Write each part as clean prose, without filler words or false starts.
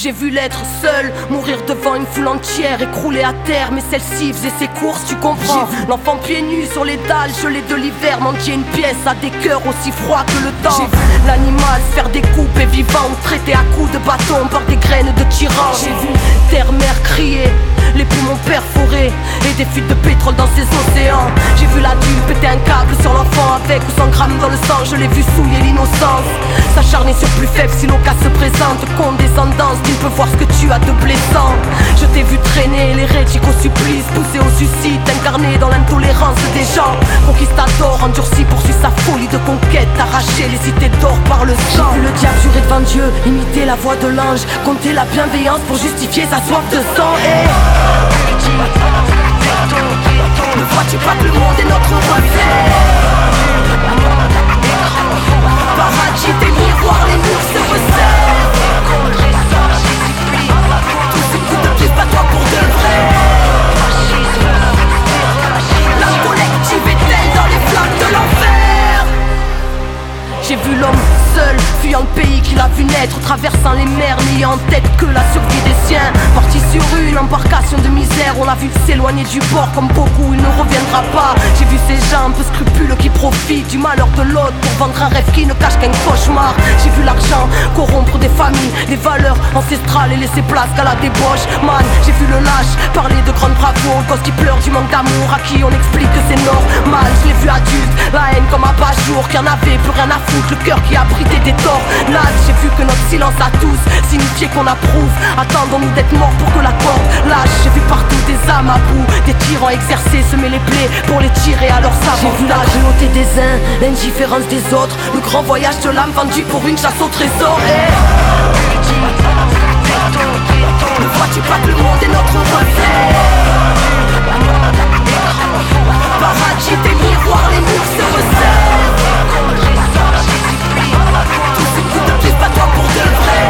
J'ai vu l'être seul, mourir devant une foule entière, écroulé à terre, mais celle-ci faisait ses courses, tu comprends. L'enfant pieds nus sur les dalles, gelé de l'hiver, mendier une pièce à des cœurs aussi froids que le temps. J'ai vu l'animal se faire découper vivant ou traiter à coups de bâton par des graines de tyran. J'ai vu terre-mer crier, les poumons perforés et des fuites de pétrole dans ces océans. J'ai vu l'adulte péter un câble sur l'enfant avec ou 100 grammes dans le sang. Je l'ai vu souiller l'innocence, s'acharner sur plus faible si l'occasion se présente. Condescendance, tu ne peux voir ce que tu as de blessant. Je t'ai vu traîner l'hérétique au supplice, poussé au suicide, incarné dans l'intolérance des gens. Conquistador, endurci, poursuit sa folie de conquête, arracher les cités d'or par le sang. J'ai vu le diable jurer devant Dieu, imiter la voix de l'ange, compter la bienveillance pour justifier sa soif de sang. Ne vois-tu pas que le monde est notre reflet? Paradis des miroirs, les murs se resserrent. Tous ces coups de pied, pas toi pour de vrai. La collective est-elle dans les flammes de l'enfer? J'ai vu l'homme seul, fuyant le pays qu'il a vu naître, traversant les mers, n'ayant en tête que la survie des siens. Parti sur une embarcation de misère, on l'a vu s'éloigner du port comme beaucoup, il ne reviendra pas. J'ai vu ces gens un peu scrupuleux qui profitent du malheur de l'autre pour vendre un rêve qui ne cache qu'un cauchemar. J'ai vu l'argent corrompre des familles, des valeurs ancestrales et laisser place qu'à la débauche. Man, j'ai vu le lâche parler de grande bravoure, le gosse qui pleure du manque d'amour, à qui on explique que c'est normal. Je l'ai vu adulte, la haine comme abat-jour, qui en avait plus rien à foutre, le cœur qui abritait des torts. Là, j'ai vu que notre silence à tous signifiait qu'on approuve. Attendons-nous d'être morts pour que la corde lâche. J'ai vu partout des âmes à bout, des tyrans exercer, semer les plaies pour les tirer à leur sabre. J'ai vu la cruauté des uns, l'indifférence des autres, le grand voyage de l'âme vendu pour une chasse au trésor. Ne vois-tu pas que le monde est notre reflet? Paradis des miroirs, les murs se resserrent. Tous ces coups de pied, pas toi pour de vrai.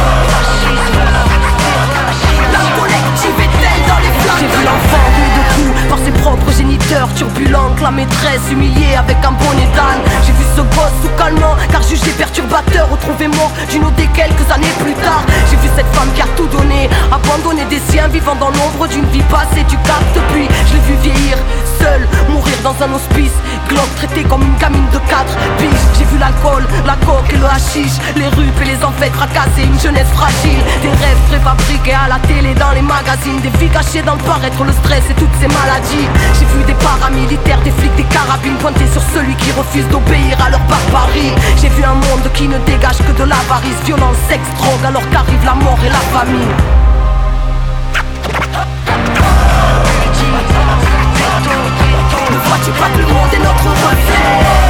La collective est-elle dans les flammes? J'ai vu l'enfant mis de coups par ses propres géniteurs, turbulent, que la maîtresse humiliée avec un bonnet d'âne. J'ai vu ce gosse sous calmant, car jugé perturbateur, retrouvé mort d'une OD quelques années plus tard. J'ai vu cette femme qui a tout donné, abandonner des siens, vivant dans l'ombre d'une vie passée. Tu captes, puis je l'ai vu vieillir seul, mourir dans un hospice, glauque traité comme une gamine de 4 piges. J'ai vu l'alcool, la coke et le hashish, les rupes et les enfêtes fracassées, une jeunesse fragile, des rêves préfabriqués à la télé, dans les magazines, des vies cachées dans le paraître, le stress et toutes ces maladies. J'ai vu des paramilitaires, des flics, des carabines pointés sur celui qui refuse d'obéir à leur barbarie. J'ai vu un monde qui ne dégage que de l'avarice, violence, sexe, drogue, alors qu'arrive la mort et la famine. Ne vois-tu pas que le monde est notre reflet?